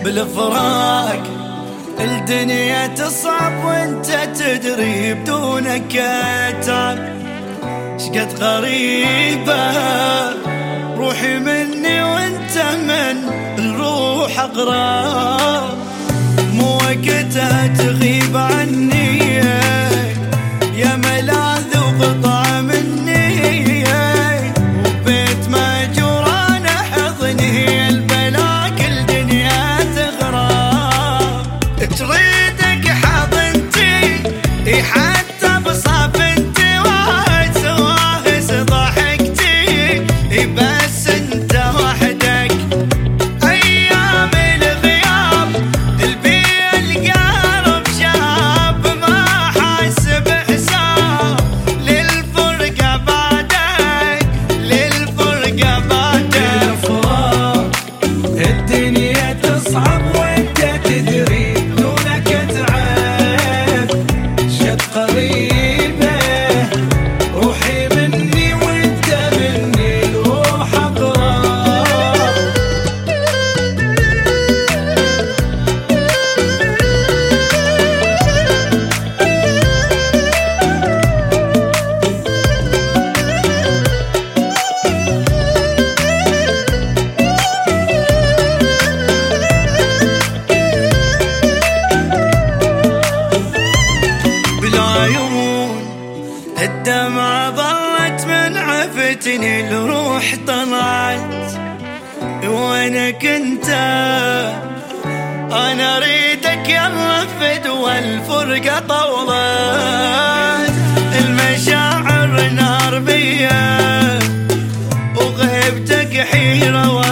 بالفراق الدنيا تصعب وانت تدري بدونك اتعب. شقد غريبة روحي مني وانت من الروح اقرب، مو وقتها تغيب عني يا ملاذ وقطع مني، وبيت ماجور انا حضني البلا كل دنيا تغرب. تريدك حضنتي حتى بصافنتي وتواهس ضحكتي، بس انت وحدك ايام الغياب البيع القلب شاب ما حاسب حساب للفرقة بعدك للفرقة بعدك. الدنيا تصعب وانت تدري بدونك اتعب. شد قريبة روحي مني وانت مني الروح اقرب. الدمعة ظلت من عفتني الروح طلعت، وينك انت انا اريدك يلا فدوى الفرقة طولت. المشاعر نار بيا وغيبتك حيرة